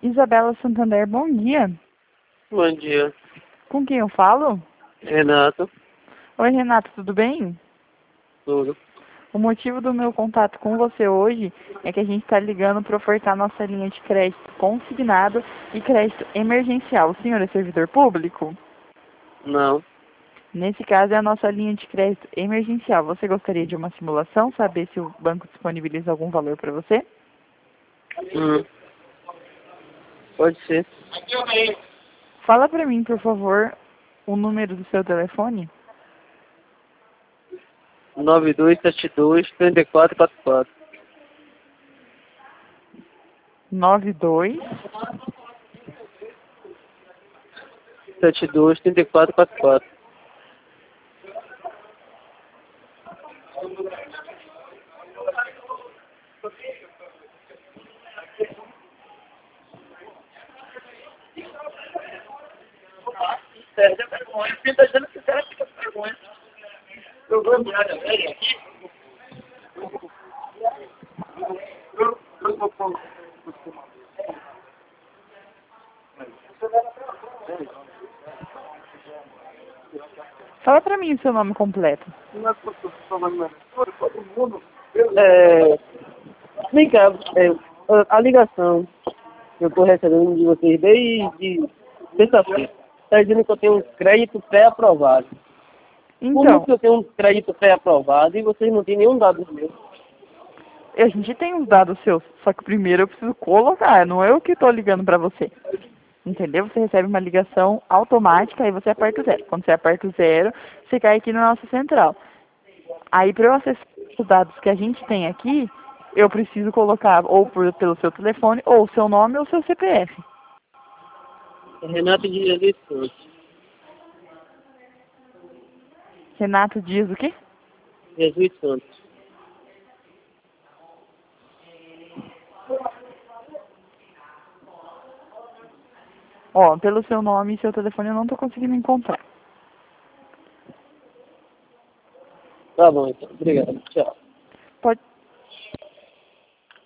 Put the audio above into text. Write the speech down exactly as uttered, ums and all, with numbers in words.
Isabela Santander, bom dia. Bom dia. Com quem eu falo? Renato. Oi, Renato, tudo bem? Tudo. O motivo do meu contato com você hoje é que a gente está ligando para ofertar nossa linha de crédito consignado e crédito emergencial. O senhor é servidor público? Não. Nesse caso, é a nossa linha de crédito emergencial. Você gostaria de uma simulação, saber se o banco disponibiliza algum valor para você? Hum. Pode ser. Fala para mim, por favor, o número do seu telefone. nove dois sete dois, três quatro quatro quatro. nove dois sete dois, três quatro quatro quatro. Perde a vergonha. Quem tá dizendo que será que fica com vergonha? Eu vou mirar a velha aqui. Fala para mim o seu nome completo. É, vem cá, é, a ligação que eu estou recebendo de vocês desde sexta-feira está dizendo que eu tenho um crédito pré-aprovado. Como Então, que eu tenho um crédito pré-aprovado e vocês não têm nenhum dado meu? a gente tem os dados seus, só que primeiro eu preciso colocar, não é eu que estou ligando para você. Entendeu? Você recebe uma ligação automática, aí você aperta o zero. Quando você aperta o zero, você cai aqui na nossa central. Aí, para eu acessar os dados que a gente tem aqui, eu preciso colocar ou por, pelo seu telefone, ou o seu nome ou o seu C P F. Renato de Jesus Santos. Renato Dias o quê? Jesus Santos. Ó, pelo seu nome e seu telefone eu não estou conseguindo encontrar. Tá bom, então. Obrigado. Tchau.